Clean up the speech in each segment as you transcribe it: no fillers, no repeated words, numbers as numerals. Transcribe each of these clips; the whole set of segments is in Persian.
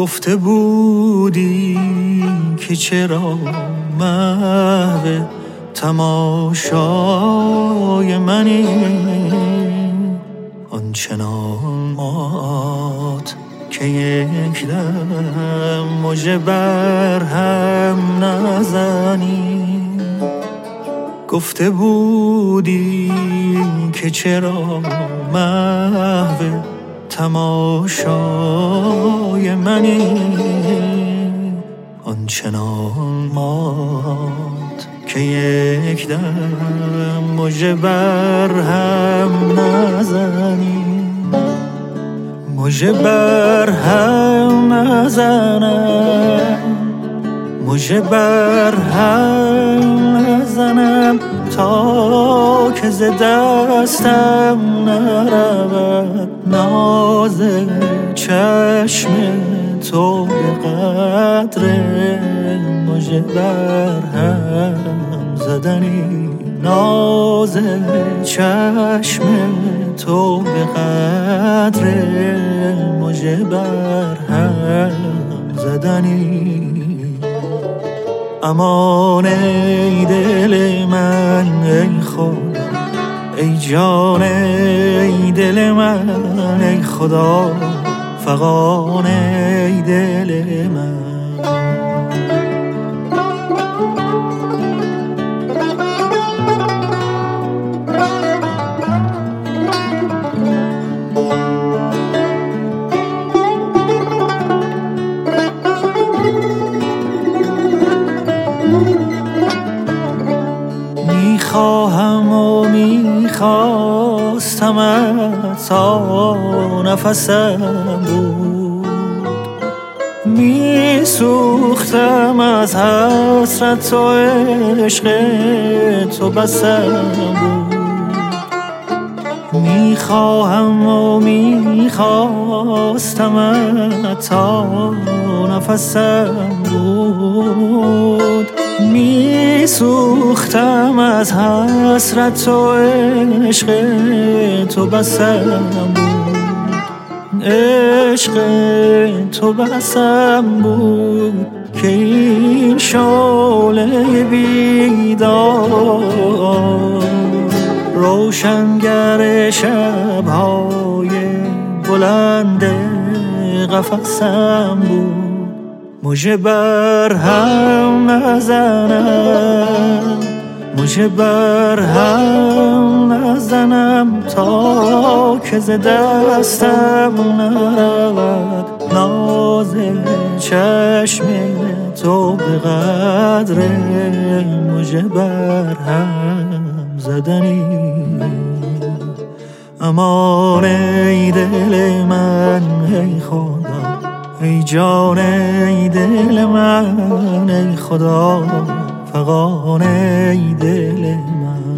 گفته بودی که چرا محو تماشای منی، آنچنان مات که یک دم مژه بر هم نزنی. گفته بودی که چرا محو تماشای منی، آنچنان مات که یک دم مژه بر هم نزنی. مژه بر هم نزنم، مژه بر هم نزنم تا که ز دستم نرود ناز چشم تو به قدر مژه بر هم زدنی. ناز چشم تو به قدر مژه بر هم زدنی. امان ای دل من ای خدا، ای جان ای دل من ای خدا، فغان ای دل من. میخواهم و میخواستمت تا نفسم بود، میسوختم از حسرت و عشق تو بسم بود. میخواهم و میخواستمت تا نفسم بود، میسوختم از حسرت و عشق تو بسم بود. عشق تو بسم بود که این شعله بیدار روشنگر شب‌های بلند قفسم بود. مژه بر هم نزنم، مژه بر هم نزنم تا که ز دستم نرود ناز چشم تو به قدر مژه بر هم زدنی. امان ای دل من ای خدا، ای جان ای دل من ای خدا، فغان ای دل من.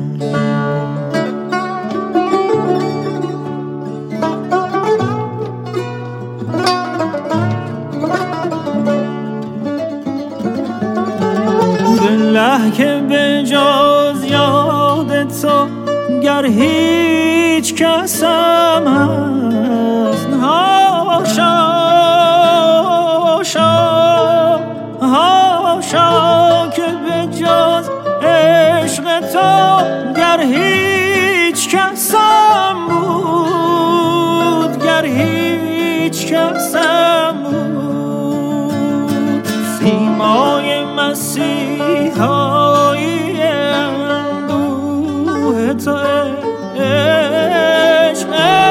بالله که به جز یاد تو گر هیچ کسم هست، هاشا هاشا که به جز عشق تو گر هیچ کسم بود، گر هیچ کسم بود. سیمای مسیحایی اندوه تو عشق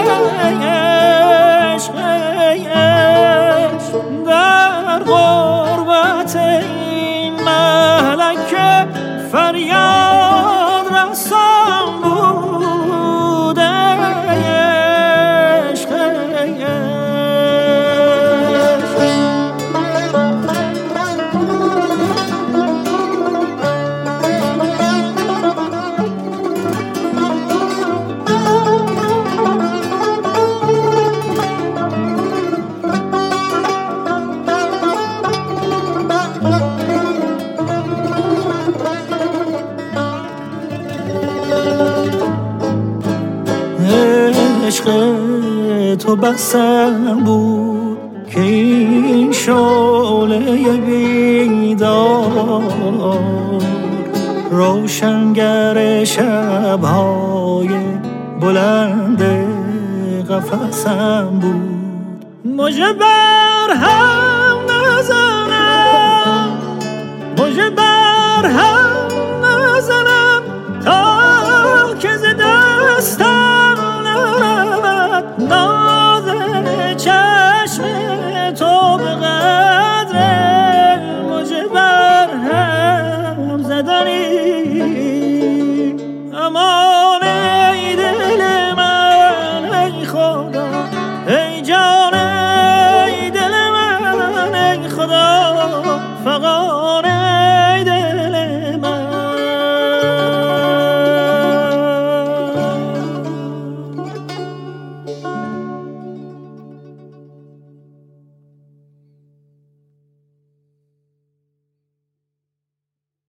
عشق عشق در غربت این ملکه فریاد رسان بود. عشق عشق تو بسم بود که این شعله بیدار، روشنگر شب‌های بلند قفسم بود. مژه بر هم نزنم، مژه بر هم